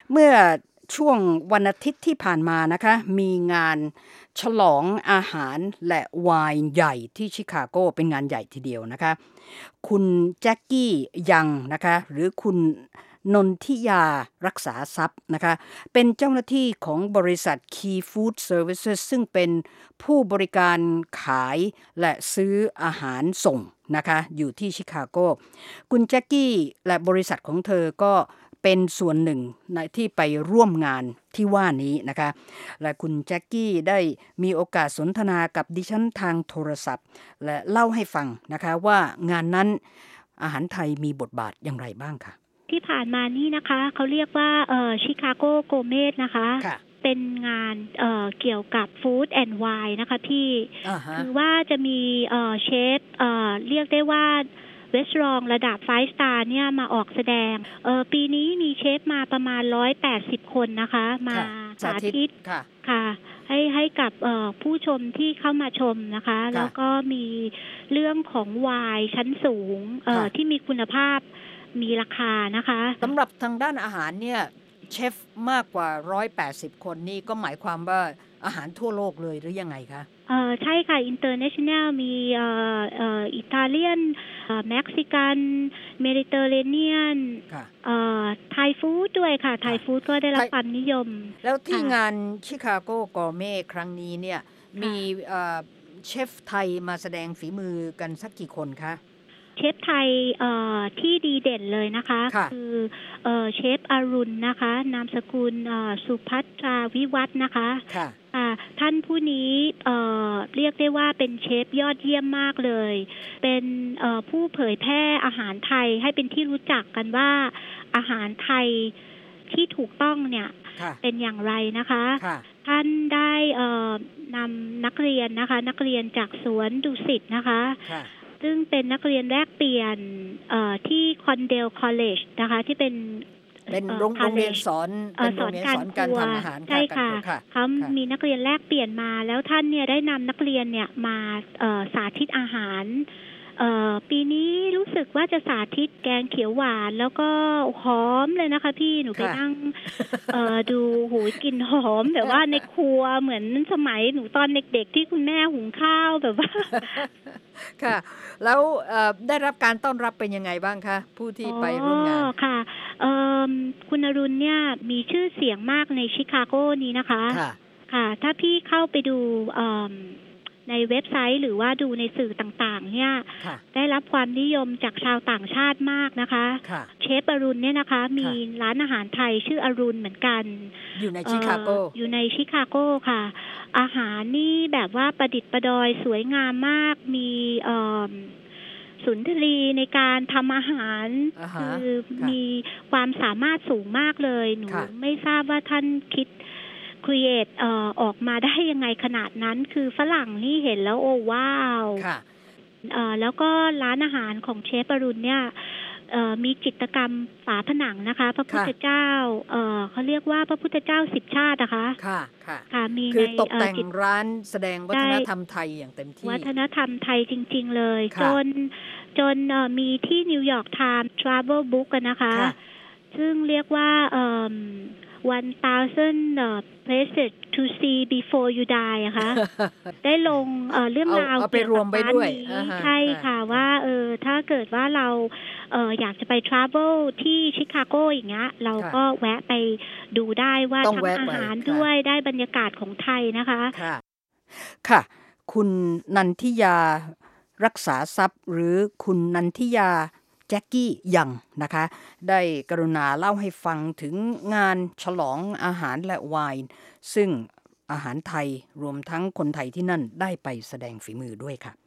เมื่อช่วงวันอาทิตย์ที่ผ่านมานะคะมีงานฉลองอาหารและไวน์ใหญ่ที่ชิคาโกเป็นงานใหญ่ทีเดียวนะคะคุณแจ็คกี้ยังนะคะหรือคุณนนทิยารักษาทรัพย์นะคะเป็นเจ้าหน้าที่ของบริษัท Key Food Services ซึ่งเป็นผู้บริการขายและซื้ออาหารส่งนะคะอยู่ที่ชิคาโกคุณแจ็คกี้และบริษัทของเธอก็เป็นส่วนหนึ่งที่ไปร่วมงานที่ว่านี้นะคะและคุณแจ็คกี้ได้มีโอกาสสนทนากับดิฉันทางโทรศัพท์และเล่าให้ฟังนะคะว่างานนั้นอาหารไทยมีบทบาทอย่างไรบ้างค่ะที่ผ่านมานี่นะคะเขาเรียกว่าชิคาโกโกเมดนะคะเป็นงานเกี่ยวกับฟู้ดแอนด์ไวน์นะคะพี่คือว่าจะมีเชฟเรียกได้ว่าเรสรองระดับ5 สตาร์เนี่ยมาออกแสดงปีนี้มีเชฟมาประมาณ180คนนะคะมาสาธิตค่ะให้กับผู้ชมที่เข้ามาชมนะคะแล้วก็มีเรื่องของไวน์ชั้นสูงที่มีคุณภาพมีราคานะคะสำหรับทางด้านอาหารเนี่ยเชฟมากกว่า180คนนี่ก็หมายความว่าอาหารทั่วโลกเลยหรือยังไงคะใช่ค่ะ international มีอิตาเลียนเม็กซิกันเมดิเตอร์เรเนียนไทยฟู้ดด้วยค่ะไทยฟู้ดก็ได้รับความนิยมแล้วที่งานชิคาโกกอร์เม่ครั้งนี้เนี่ยมีเชฟไทยมาแสดงฝีมือกันสักกี่คนคะเชฟไทยที่ดีเด่นเลยนะคะคือเชฟอรุณนะคะนามสกุลสุภัทราวิวัฒน์นะคะท่านผู้นี้เรียกได้ว่าเป็นเชฟยอดเยี่ยมมากเลยเป็นผู้เผยแพร่อาหารไทยให้เป็นที่รู้จักกันว่าอาหารไทยที่ถูกต้องเนี่ยเป็นอย่างไรนะคะท่านได้นำนักเรียนนะคะนักเรียนจากสวนดุสิตนะคะซึ่งเป็นนักเรียนแลกเปลี่ยนที่คอนเดลคอลเลจนะคะที่เป็นโรงเรียนสอนการทำอาหารใช่ค่ะเขามีนักเรียนแลกเปลี่ยนมาแล้วท่านเนี่ยได้นำนักเรียนเนี่ยมาสาธิตอาหารปีนี้รู้สึกว่าจะสาธิตแกงเขียวหวานแล้วก็หอมเลยนะคะพี่หนูไปนั่งดูหูกลิ่นหอมแบบว่าในครัวเหมือนสมัยหนูตอนเด็กๆที่คุณแม่หุงข้าวแบบว่าค่ะแล้วได้รับการต้อนรับเป็นยังไงบ้างคะผู้ที่ไปร่วมงานค่ะคุณอรุณเนี่ยมีชื่อเสียงมากในชิคาโกนี้นะคะค่ะถ้าพี่เข้าไปดูในเว็บไซต์หรือว่าดูในสื่อต่างๆเนี่ยได้รับความนิยมจากชาวต่างชาติมากนะคะเชฟอรุณเนี่ยนะคะมีร้านอาหารไทยชื่ออรุณเหมือนกันอยู่ในชิคาโกค่ะอาหารนี่แบบว่าประดิษฐ์ประดอยสวยงามมากมีสุนทรีในการทำอาหารคือมีความสามารถสูงมากเลยหนูไม่ทราบว่าท่านคิดcreate ออกมาได้ยังไงขนาดนั้นคือฝรั่งนี่เห็นแล้วโอ้ว้าวแล้วก็ร้านอาหารของเชฟอรุณเนี่ยมีจิตรกรรมฝาผนังนะคะพระพุทธเจ้าเขาเรียกว่าพระพุทธเจ้า10 ชาตินะคะค่ะมีคือตกแต่งร้านแสดงวัฒนธรรมไทยอย่างเต็มที่วัฒนธรรมไทยจริงๆเลยจนมีที่นิวยอร์กไทม์ Travel Book กันนะคะซึ่งเรียกว่า1,000 places to see before you die อะคะได้ลงเรื่องราวเกี่ยวกับร้านนี้ใช่ค่ะว่าถ้าเกิดว่าเราอยากจะไป travel ที่ชิคาโกอย่างเงี้ยเราก็แวะไปดูได้ว่าทั้งอาหารด้วยได้บรรยากาศของไทยนะคะค่ะคุณนันทิยารักษาทรัพย์หรือคุณนันทิยาแจ็คกี้ยังนะคะได้กรุณาเล่าให้ฟังถึงงานฉลองอาหารและไวน์ซึ่งอาหารไทยรวมทั้งคนไทยที่นั่นได้ไปแสดงฝีมือด้วยค่ะ